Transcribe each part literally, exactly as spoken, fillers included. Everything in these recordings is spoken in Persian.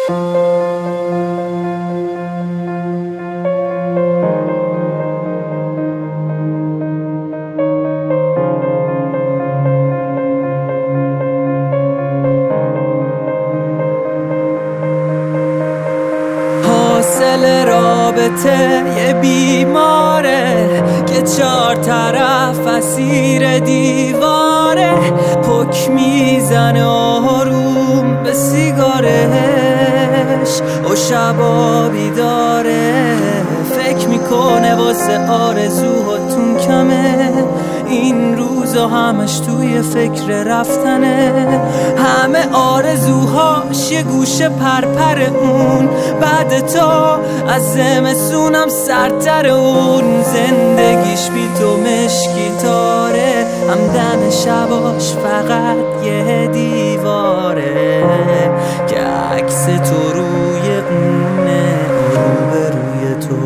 حاصل رابطه یه بیماره که چهار طرف اسیر دیواره، پک میزنه آروم به سیگارش و شبا بیداره، فکر میکنه واسه آرزوهاتون کمه، این روزا همش توی فکر رفتنه، همه آرزوهاش یه گوشه پرپر اون، بعد تا از زمستونم سرتر اون، زندگیش بی تو مشکی تاره، همدن شباش فقط یه دیواره که عکس تو روی اونه، رو به روی تو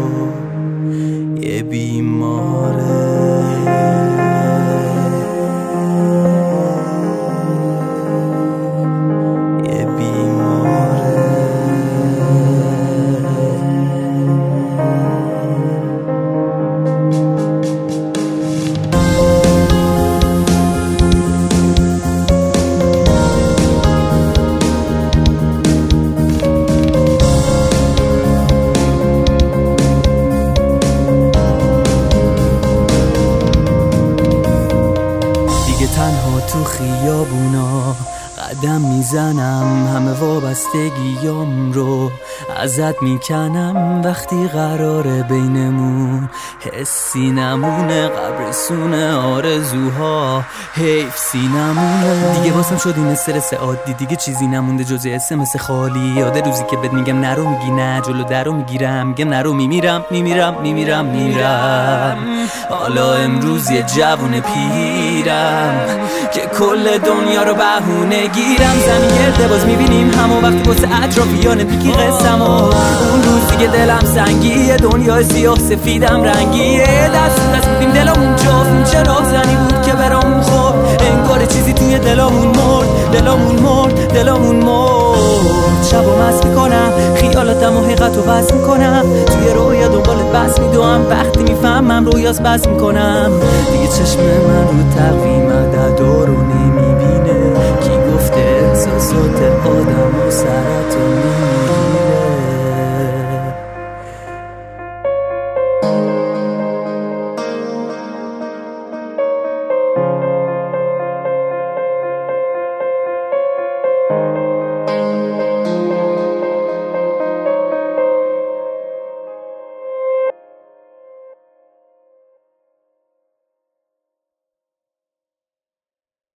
یه بیماره. تنها تو خیابونا قدم میزنم، همه وابستگیام رو ازت میکنم، وقتی قراره بینمون حسی نمونه، قبرسونه آرزوها حیف سینمونه، دیگه واسم شد این استرس عادی، دیگه چیزی نمونده جز اسمس خالی، یاد روزی که بهت میگم نرو میگی نه، جلو درو میگیرم میگم نرو، میمیرم میمیرم میمیرم میمیرم، حالا امروز یه جوون پیرم که کل دنیا رو بهونه گیرم، زمین گرده باز میبینیم همون وقتی واسه اطرافیان پیکی قسم، اون روز دیگه دلم سنگیه، دنیا سیاه سفیدم رنگیه، دست دست بودیم دلمون جفت، چه راهزنی بود که برامون خورد، انگار چیزی توی دلمون مرد، دلمون مرد دلمون مرد، شبو مست میکنم خیالاتم و حقیقت رو بس میکنم، توی رویا دنبالت بس میدوام، وقتی میفهمم رویاس بس میکنم، دیگه چشم من رو تقویم عدد رو نمی